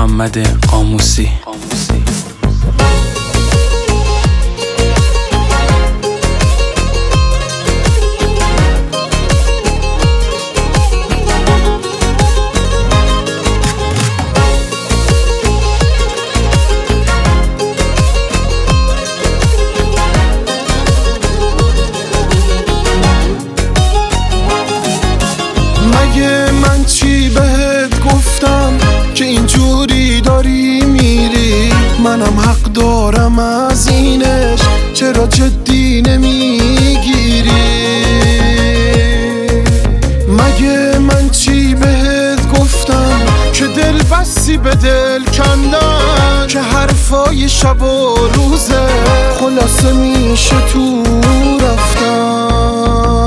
محمد قاموسی. مگه من چی بهت گفتم که اینجوری داری میری؟ منم حق دارم از اینش، چرا جدی نمیگیری؟ مگه من چی بهت گفتم که دل بسی به دل کندن، که حرفای شب و روزه خلاصه میشه تو رفتن؟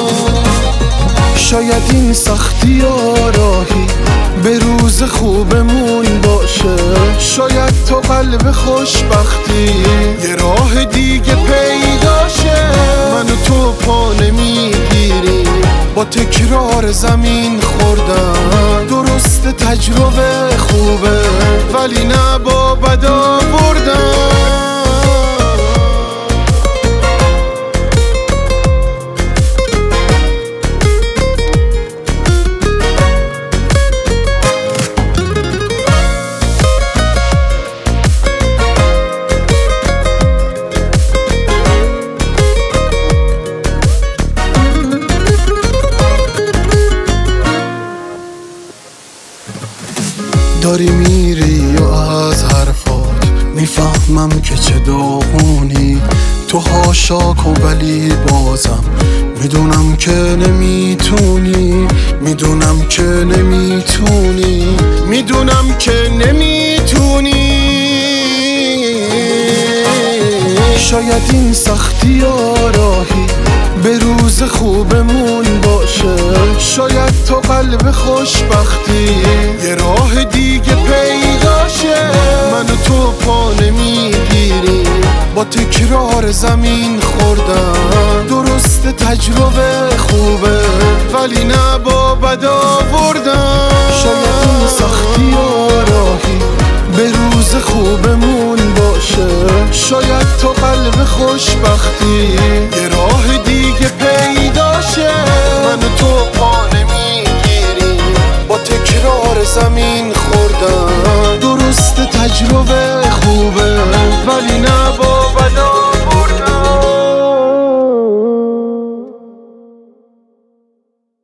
شاید این سختی راهی به روز خوبمون باشه، شاید تو قلب خوشبختی یه راه دیگه پیداشه. من و تو پا نمیگیری، با تکرار زمین خوردن. درست تجربه خوبه ولی نه با بدا بردن. داری میری و از حرفات میفهمم که چه داغونی. تو هاشاک و ولی بازم میدونم که نمیتونی، میدونم که نمیتونی، میدونم که نمیتونی. شاید این سختی راهی به روز خوبمون باشه، شاید تو قلب خوشبختی یه راه دیگه پیداشه. من و تو پا نمیگیری، با تکرار زمین خوردن. درست تجربه خوبه ولی نه با بدا بردن. شاید این سختی راهی به روز خوبمون باشه، شاید تو قلب خوشبختی یه راه دیگه پیداشه. من و تو پا نمیگیری، با تکرار زمین خوردن. درست تجربه